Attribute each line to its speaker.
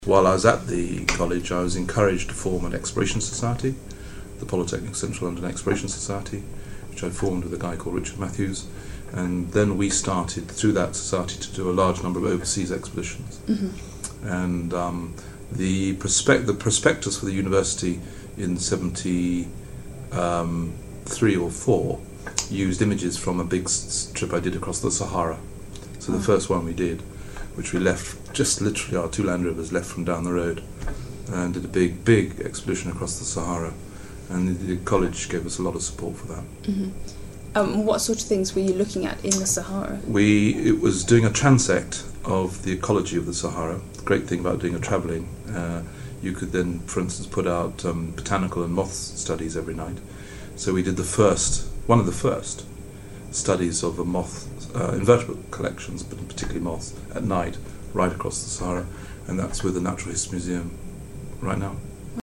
Speaker 1: While I was at the college, I was encouraged to form an exploration society, the Polytechnic Central London Exploration Society, which I formed with a guy called Richard Matthews, and then we started through that society to do a large number of overseas expeditions.
Speaker 2: Mm-hmm.
Speaker 1: And the prospectus for the university in 73 or 4 used images from a big trip I did across the Sahara. So the first one we did, which we left, just literally our 2 Land Rovers left from down the road, and did a big expedition across the Sahara. And the college gave us a lot of support for that.
Speaker 2: Mm-hmm. What sort of things were you looking at in the Sahara?
Speaker 1: It was doing a transect of the ecology of the Sahara. The great thing about doing a travelling, you could then, for instance, put out botanical and moth studies every night. So we did one of the first studies of a moth, invertebrate collections, but particularly moths, at night, right across the Sahara, and that's with the Natural History Museum right now.